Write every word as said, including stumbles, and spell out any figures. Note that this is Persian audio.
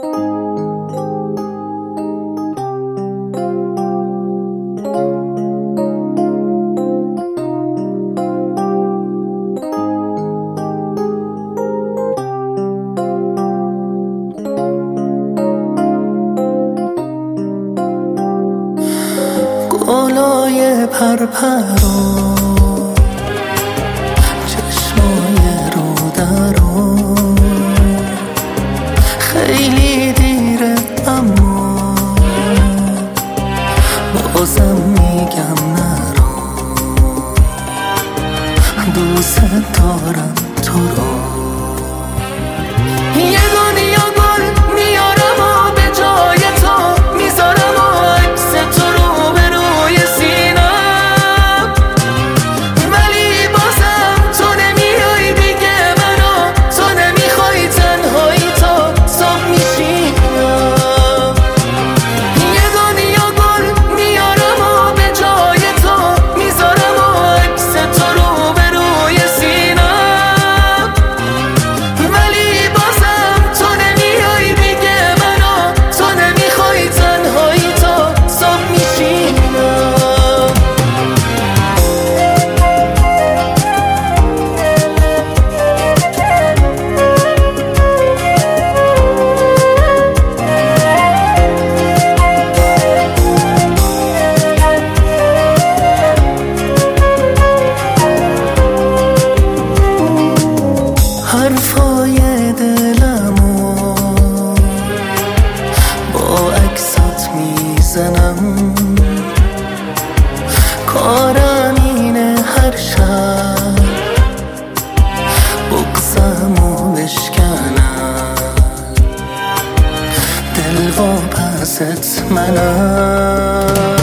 گلای پرپرو چشمای رو درو خیلی دیره اما بازم میگم نرو دوست دارم تو رو یه دنیا گل میارم و به جای تو میذارم و عکس تو رو به روی سینم ولی بازم تو نمیای دیگه منو تو نمیخوای تنهایی تا صبح میشینم یه دنیا گل میارم و به جای تو میذارم و عکس تو رو به روی سینم ولی بازم تو نمیای دیگه منو تو نمیخوای تنهایی تا صبح میشینم حرفای دلمو با عکسات میزنم کارم اینه هر شب بغضمو بشکنم دل واپست منم